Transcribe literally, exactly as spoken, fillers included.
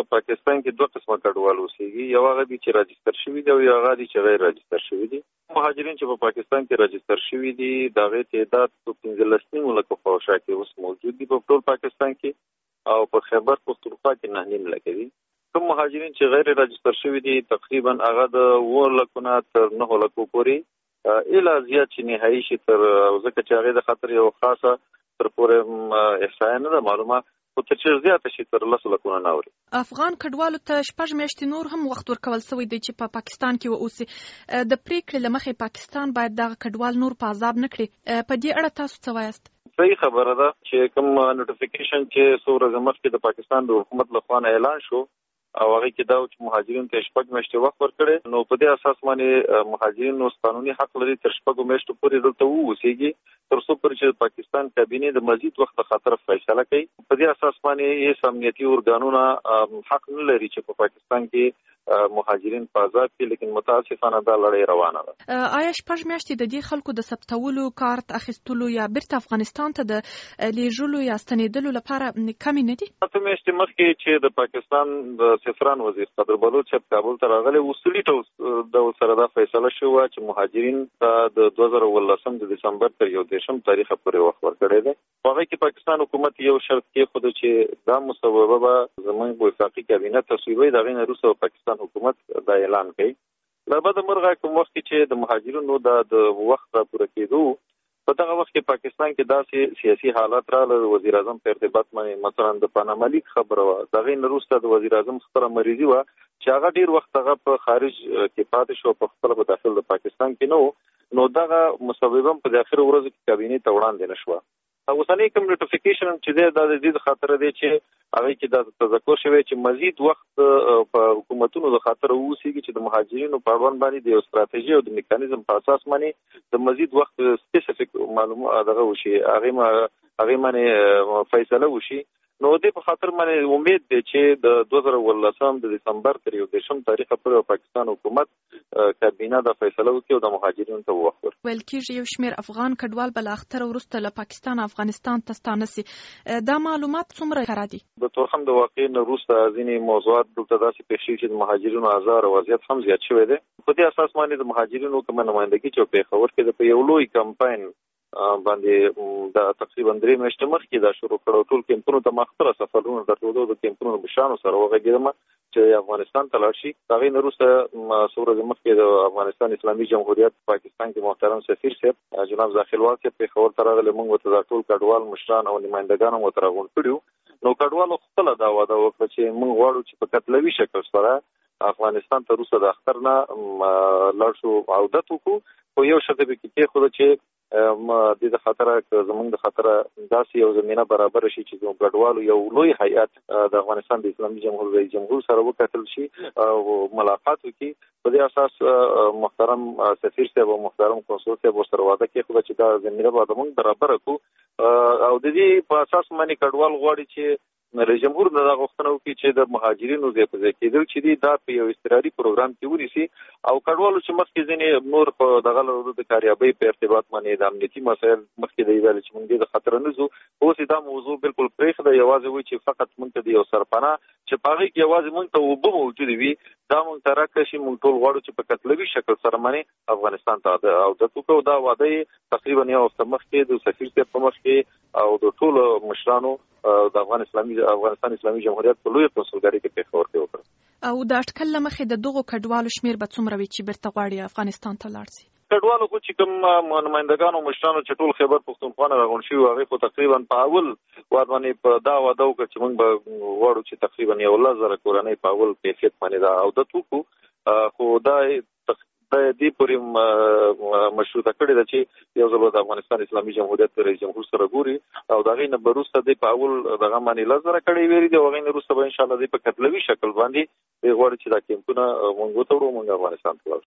په پاکستان کې دوه قسمه کډوال اوسېږي. یو هغه دي چې راجستر شوي دي او یو هغه دي چې غیر راجستر شوي دي. مهاجرین چې په پاکستان کې راجستر شوي دي د هغې تعداد په پنځلس نیمو لکو په شا کې اوس موجود دي په ټول پاکستان کې او په خیبر پختونخوا کې نه نیم لکه دي. کوم مهاجرین چې غیر راجستر شوي دي تقریبا هغه د اووه لکو نه تر نهو لکو پورې اله زیات چې نهایي شي تر ځکه چې هغې د خطر یو خاصه تر پورې احصایه نه ده معلومه خو تر چې زیاته شي تر لسو لکونه نه اوري. افغان کډوالو ته شپږ میاشتې نور هم وخت ورکول شوی دی چې په پا پاکستان کې واوسي. د پریکړې له مخې پاکستان باید دغه کډوال نور په عذاب نه کړي. په دې اړه تاسو څه وایاست؟ صحیح خبره ده چې کوم نوټیفیکیشن چې څو ورځې مخکې د پاکستان د حکومت له خوا نه اعلان شو او هغه کې دا چې مهاجرین ته شپږ میاشتې وخت ورکړي نو په دې اساس باندې مهاجرین نو قانوني حق لري تر شپږو میاشتو پورې دلته واوسېږي تر څو پورې چې پاکستان کابینه د مزید وخت خاطر فیصله کوي. په دې اساس باندې یې امنیتي ارګانونه حق نه لري چې په پاکستان کې مهاجرین په آزاد کې لیکن متاسفانه دا لړۍ روانه ده. آیا شپږ میاشتې د دې خلکو د ثبتولو کارت اخیستلو یا بیرته افغانستان ته د لیږلو یا ستنېدلو لپاره کمې نه دي؟ اته میاشتې مخکې چې د پاکستان د سفران وزیر قدر بلوچ چې کابل ته راغلی اصولي ډول سره دا فیصله شوه چې مهاجرین ته د دوه زره اوولسم د دسمبر تر یو دېرشم تاریخه پورې وخت ورکړی دی. په هغې کې پاکستان حکومت یو شرط کېښوده چې دا مسوبه به زموږ وفاقي کابینه تصویبوي د هغې نه وروسته پاکستان حکومت دا اعلان کوي. له بده مرغه کوم وخت چې د مهاجرینو دا د وخت راپوره کېدو په دغه وخت کې پاکستان کې داسې سیاسي حالات راغله. وزیر اعظم په ارتباط باندې مثلا د پاناما لیک خبره وه د هغې نه وروسته د وزیر اعظم خپله مریضي وه چې هغه ډېر وخت هغه په خارج کې پاتې شو په خپله په داخل د پاکستان کې نه و نو دغه مسببه په داخلو ورځو کې کابینې ته وړاندې نه شوه. اوسنی کوم نوټیفیکیشن چې دی دا د دې د خاطره دی چې هغې کې دا تذکر شوی چې مزید وخت په حکومتونو د خاطره واوسېږي چې د مهاجرینو په اړوند باندې د یو ستراتیژي او د میکانیزم په اساس باندې د مزید وخت سپیسیفیک معلومات دغه وشي هغې هغې باندې فیصله وشي. نو دې په خاطر باندې امید دی چې د دوه زره اوولسم د دسمبر تر یو دېرشم تاریخه پورې پاکستان حکومت کابینه دا فیصله وکړي او د مهاجرینو ته وخت ورکړي. ویل کېږي یو شمېر افغان کډوال بالاخره وروسته له پاکستان افغانستان ته ستانه سي. دا معلومات څومره کره دي؟ د تورخم د واقعې نه وروسته ځینې موضوعات دلته داسې پېښ شوي چې د مهاجرینو ازار او وضعیت هم زیات شوی دی. په دې اساس باندې د مهاجرینو کومه نمایندګي چې په پېښور کې د په یو لوی کمپاین باندې دا تقریبا درې میاشتې مخکې دا شروع کړو. ټول کیمپونو ته مختصره سفرونه درلودو د کیمپونو مشرانو سره وغږېدم چې افغانستان ته لاړ شي. د هغې نه وروسته څو ورځې مخکې د افغانستان اسلامي جمهوریت په پاکستان کې محترم سفیر صاحب جناب ذاخیلوال صاحب پېښور ته راغلی موږ ورته دا ټول کډوال مشران او نمایندګان هم ورته راغونډ کړي. نو کډوالو خپله دا وعده وکړه چې موږ غواړو چې په قتلوي شکل سره افغانستان ته وروسته د اختر نه لاړ شو عودت وکړو. خو یو شرط یې پکې کېښوده چې د دې د خاطره زموږ د خاطره داسې یو زمینه برابره شي چې زموږ کډوالو یو لوی هیئت د افغانستان د اسلامي جمهوریت رئیس جمهور سره وکتل شي او ملاقات وکړي. په دې اساس محترم سفیر صاحب او محترم کنسول صاحب ورسره وعده کېښوده چې دا زمینه به زموږ برابره کړو او د دې په اساس باندې کډوال غواړي چې رئیس جمهور دا غوښتنه وکړي چې د مهاجرینو ځای په ځای کېدل چې دي دا په یو اضطراري پروګرام کې ونیسي او کډوالو چې مخکې ځینې نور په دغه د کاریابۍ په ارتباط باندې د امنیتي مسایل مخکې دی ویل چې موږ دې د خطر نه ځو اوس دا موضوع بالکل پرېښوده یوازې وایي چې فقط موږ ته د یو سرپناه چې په هغې کې یوازې موږ ته اوبه موجودې وي دا موږ ته راکړه شي. موږ ټول غواړو چې په قتلوي شکل سره باندې افغانستان ته عودت وکړو. دا وعده یې تقریبا یو هفته مخکې د سفیر صاحب په مخ کې او د ټولو مشرانو د افغان اسلامي افغانستان اسلامي جمهوریت په لویه کنسولګرۍ کې پېښور کې وکړه. او د اټکل له مخې د دغو کډوالو شمېر به څومره وي چې بیرته غواړي افغانستان ته لاړ شي؟ کډوالو خو چې کوم نمایندګانو مشرانو چې ټول خیبر پښتونخوا نه راغونډ شوي هغې خو تقریبا په اول وار باندې په دا وعده وکړه چې موږ به غواړو چې تقریبا یو لس زره کورنۍ په اول کیفیت باندې دا عودت وکړو. خو دا د دې پورې مشروطه کړې ده چې یو ځل د افغانستان اسلامي جمهوریت رئیس جمهور سره ګوري او د هغې نه به وروسته دی په اول دغه باندې لس زره کړی ویلي دي او هغې نه وروسته به انشاءالله دی په قتلوي شکل باندې دی غواړي چې دا کیمپونه موږ وتړو موږ افغانستان ته لاړ شو.